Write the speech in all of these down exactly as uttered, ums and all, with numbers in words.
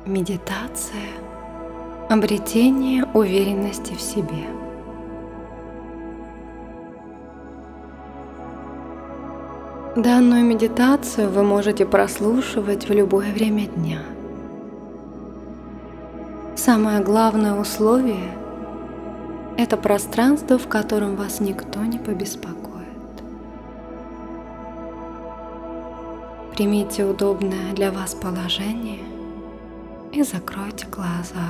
Медитация – обретение уверенности в себе. Данную медитацию вы можете прослушивать в любое время дня. Самое главное условие – это пространство, в котором вас никто не побеспокоит. Примите удобное для вас положение и закройте глаза.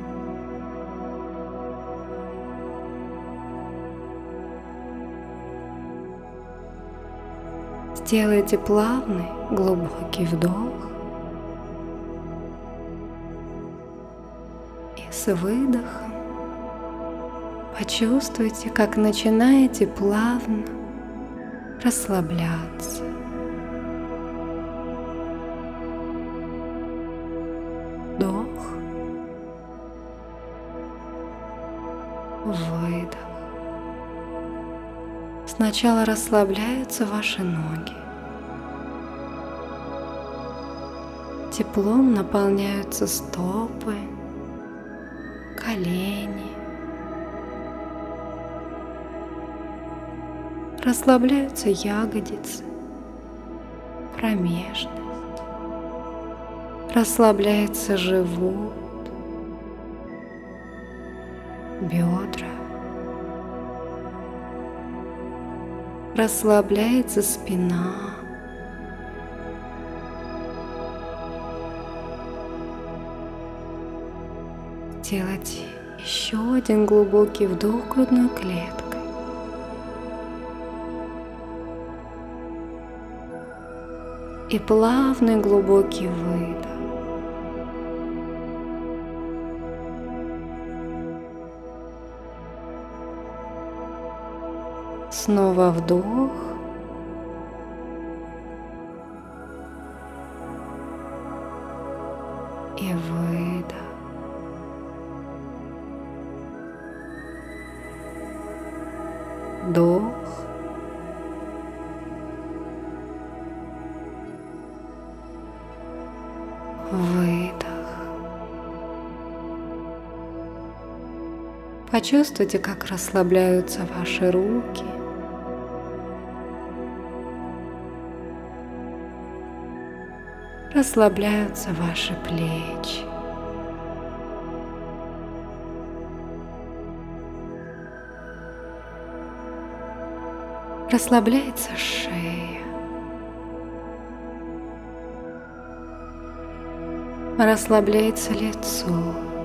Сделайте плавный, глубокий вдох и с выдохом почувствуйте, как начинаете плавно расслабляться. Вдох, выдох. Сначала расслабляются ваши ноги. Теплом наполняются стопы, колени. Расслабляются ягодицы, промежность. Расслабляется живот, бедра. Расслабляется спина. Делайте еще один глубокий вдох грудной клеткой. И плавный глубокий выдох. Снова вдох. И выдох. Вдох. Выдох. Почувствуйте, как расслабляются ваши руки. Расслабляются ваши плечи. Расслабляется шея. Расслабляется лицо.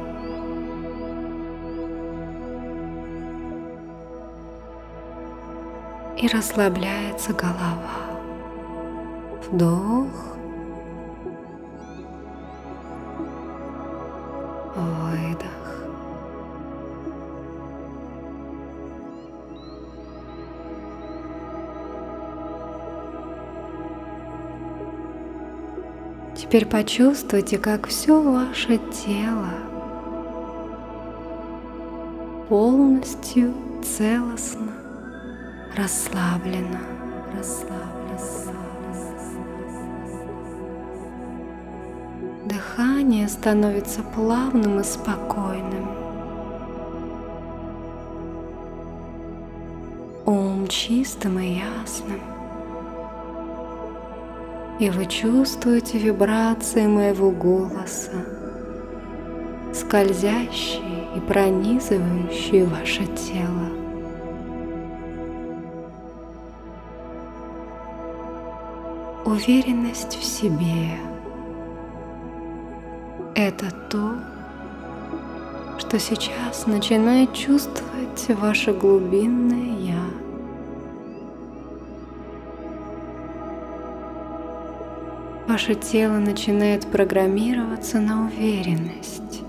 И расслабляется голова. Вдох. Выдох. Теперь почувствуйте, как все ваше тело полностью целостно расслаблено, расслаблено. Дыхание становится плавным и спокойным. Ум чистым и ясным. И вы чувствуете вибрации моего голоса, скользящие и пронизывающие ваше тело. Уверенность в себе – это то, что сейчас начинает чувствовать ваше глубинное «Я». Ваше тело начинает программироваться на уверенность.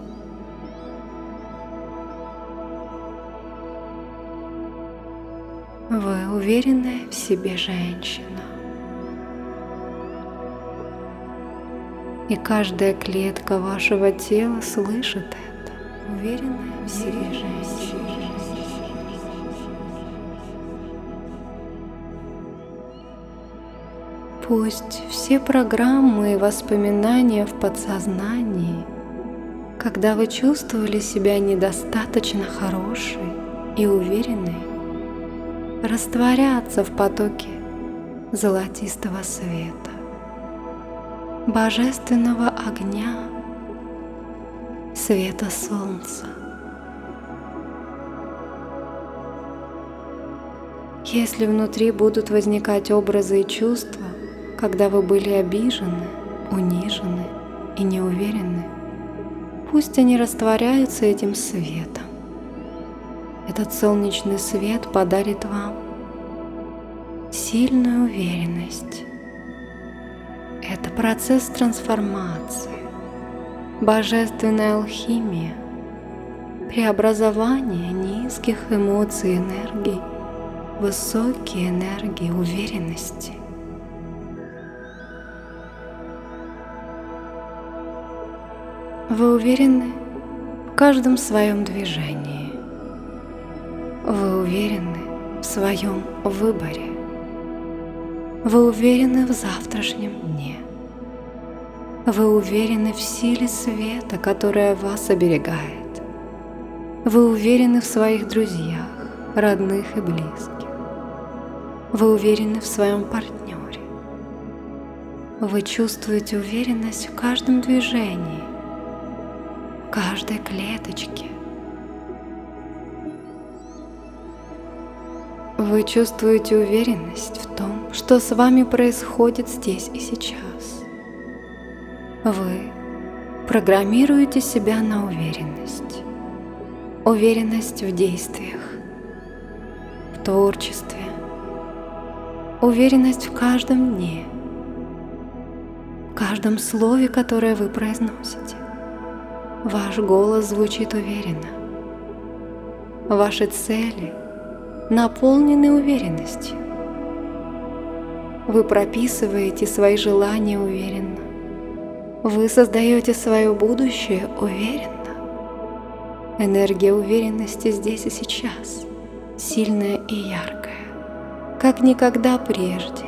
Вы уверенная в себе женщина. И каждая клетка вашего тела слышит это. Уверенная в себе женщина. Пусть все программы и воспоминания в подсознании когда вы чувствовали себя недостаточно хорошей и уверенной, растворяться в потоке золотистого света, божественного огня, света солнца. Если внутри будут возникать образы и чувства, когда вы были обижены, унижены и неуверены, пусть они растворяются этим светом. Этот солнечный свет подарит вам сильную уверенность. Это процесс трансформации, божественная алхимия, преобразование низких эмоций и энергий в высокие энергии уверенности. Вы уверены в каждом своем движении. Вы уверены в своем выборе. Вы уверены в завтрашнем дне. Вы уверены в силе света, которая вас оберегает. Вы уверены в своих друзьях, родных и близких. Вы уверены в своем партнере. Вы чувствуете уверенность в каждом движении, в каждой клеточке. Вы чувствуете уверенность в том, что с вами происходит здесь и сейчас. Вы программируете себя на уверенность. Уверенность в действиях, в творчестве, уверенность в каждом дне, в каждом слове, которое вы произносите. Ваш голос звучит уверенно. Ваши цели наполнены уверенностью. Вы прописываете свои желания уверенно. Вы создаете свое будущее уверенно. Энергия уверенности здесь и сейчас, сильная и яркая, как никогда прежде.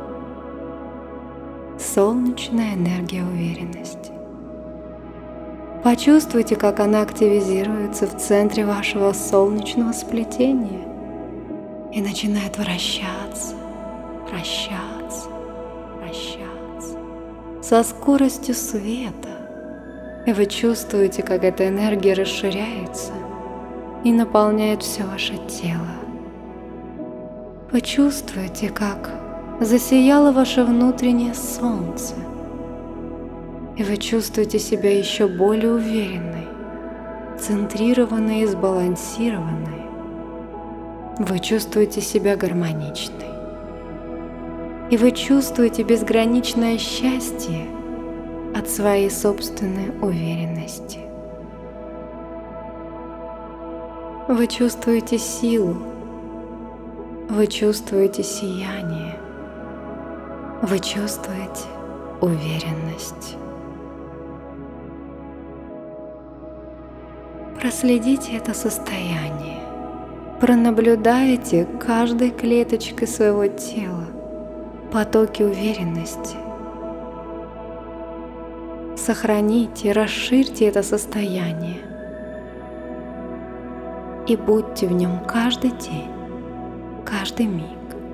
Солнечная энергия уверенности. Почувствуйте, как она активизируется в центре вашего солнечного сплетения и начинает вращаться, вращаться, вращаться со скоростью света. И вы чувствуете, как эта энергия расширяется и наполняет все ваше тело. Почувствуйте, как засияло ваше внутреннее солнце. И вы чувствуете себя еще более уверенной, центрированной и сбалансированной. Вы чувствуете себя гармоничной. И вы чувствуете безграничное счастье от своей собственной уверенности. Вы чувствуете силу. Вы чувствуете сияние. Вы чувствуете уверенность. Проследите это состояние. Пронаблюдайте каждой клеточкой своего тела потоки уверенности. Сохраните, расширьте это состояние и будьте в нем каждый день, каждый миг.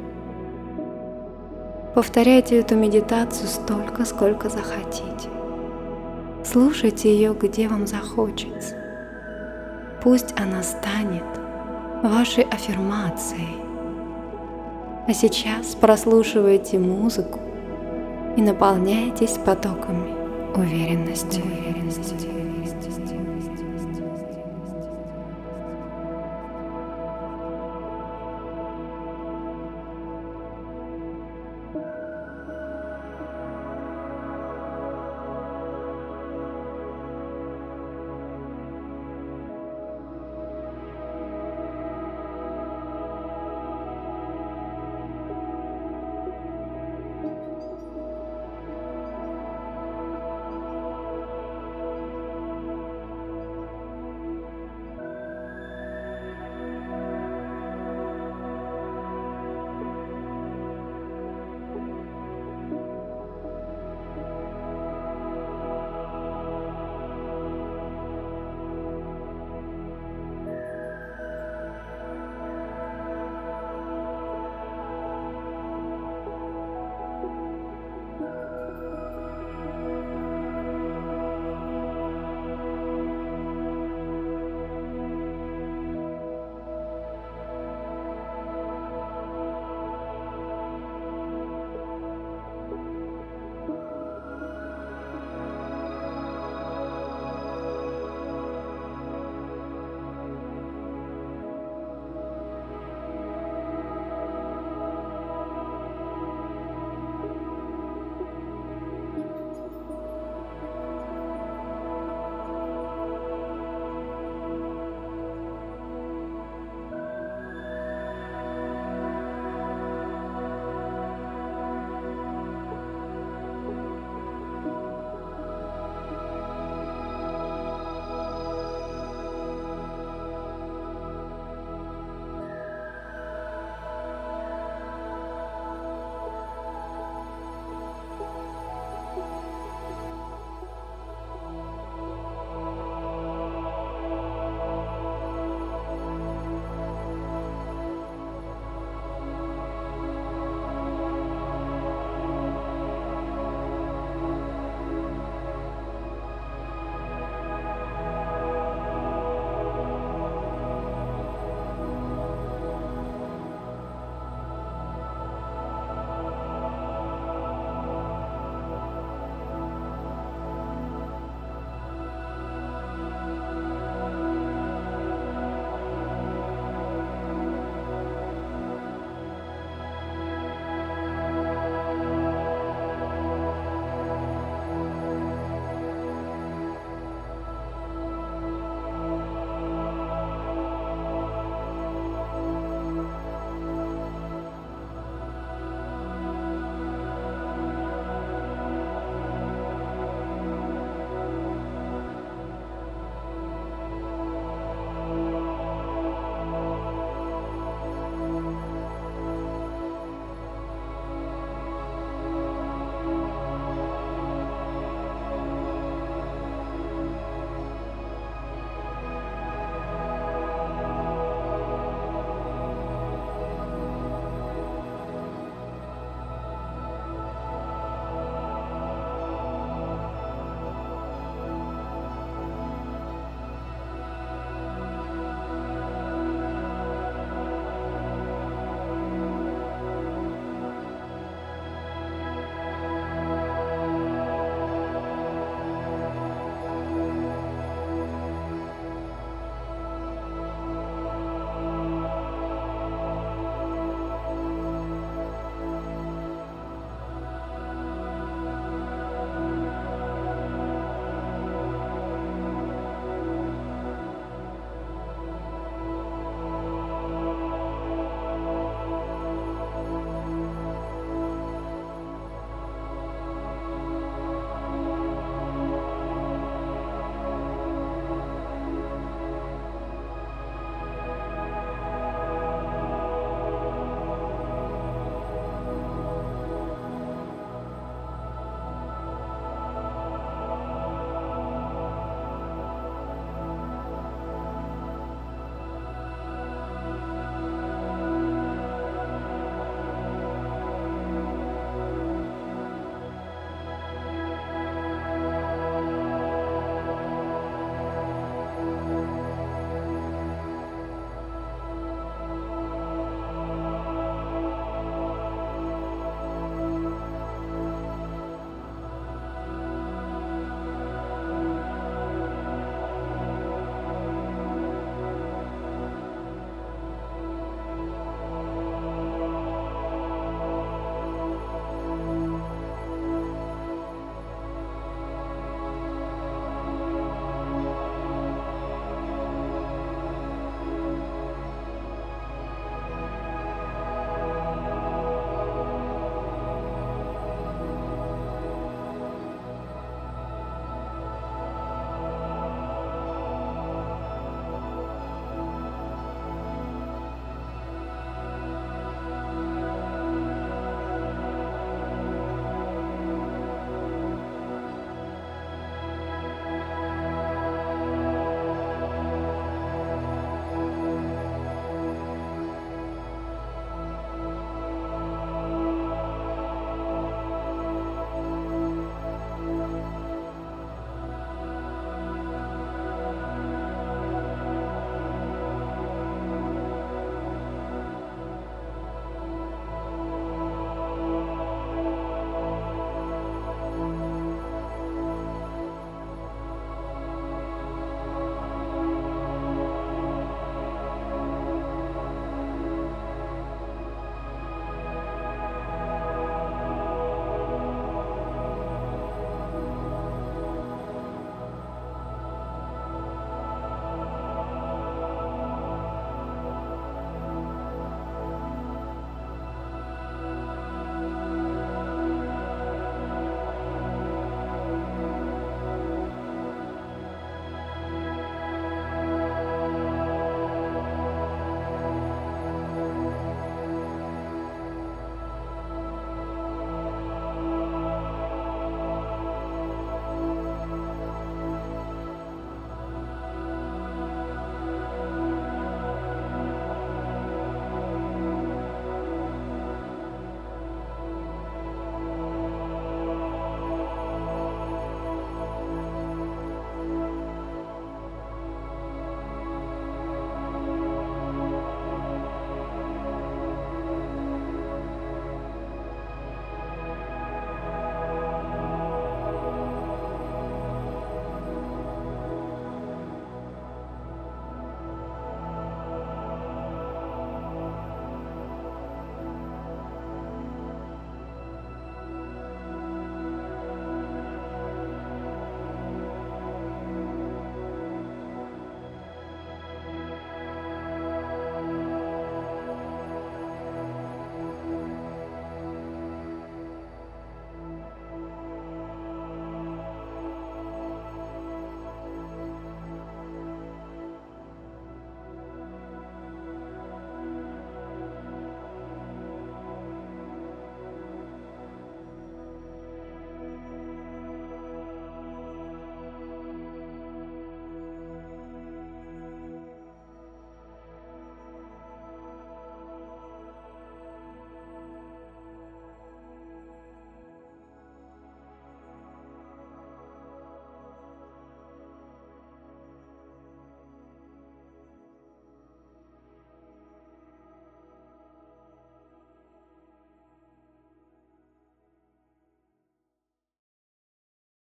Повторяйте эту медитацию столько, сколько захотите. Слушайте ее, где вам захочется. Пусть она станет вашей аффирмацией. А сейчас прослушивайте музыку и наполняйтесь потоками уверенности. уверенности, уверенности.